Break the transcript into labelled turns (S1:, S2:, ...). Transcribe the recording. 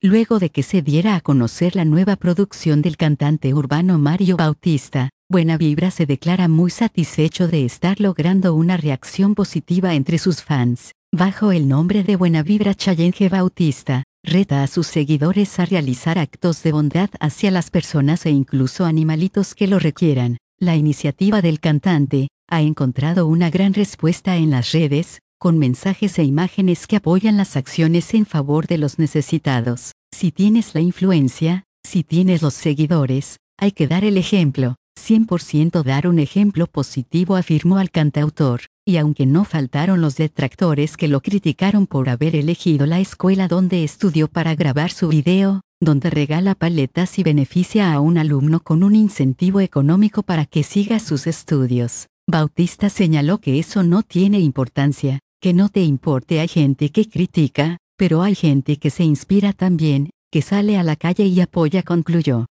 S1: Luego de que se diera a conocer la nueva producción del cantante urbano Mario Bautista, Buena Vibra se declara muy satisfecho de estar logrando una reacción positiva entre sus fans. Bajo el nombre de Buena Vibra, Chayanne Bautista reta a sus seguidores a realizar actos de bondad hacia las personas e incluso animalitos que lo requieran. La iniciativa del cantante ha encontrado una gran respuesta en las redes, con mensajes e imágenes que apoyan las acciones en favor de los necesitados. Si tienes la influencia, si tienes los seguidores, hay que dar el ejemplo. 100% dar un ejemplo positivo, afirmó el cantautor. Y aunque no faltaron los detractores que lo criticaron por haber elegido la escuela donde estudió para grabar su video, donde regala paletas y beneficia a un alumno con un incentivo económico para que siga sus estudios, Bautista señaló que eso no tiene importancia, que no te importe. Hay gente que critica, pero hay gente que se inspira también, que sale a la calle y apoya, concluyó.